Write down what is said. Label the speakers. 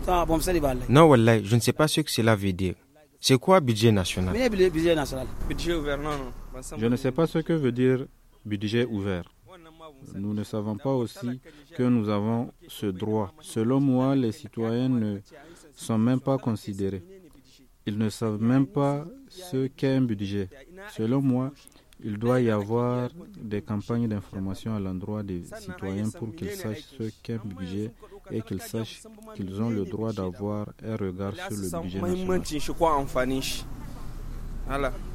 Speaker 1: Non, Wallah, je ne sais pas ce que cela veut dire. C'est quoi budget national?
Speaker 2: Budget ouvert, non.
Speaker 3: Je ne sais pas ce que veut dire budget ouvert. Nous ne savons pas aussi que nous avons ce droit. Selon moi, les citoyens ne sont même pas considérés. Ils ne savent même pas ce qu'est un budget. Selon moi, il doit y avoir des campagnes d'information à l'endroit des citoyens pour qu'ils sachent ce qu'est un budget et qu'ils sachent qu'ils ont le droit d'avoir un regard sur le budget national.
Speaker 2: Voilà.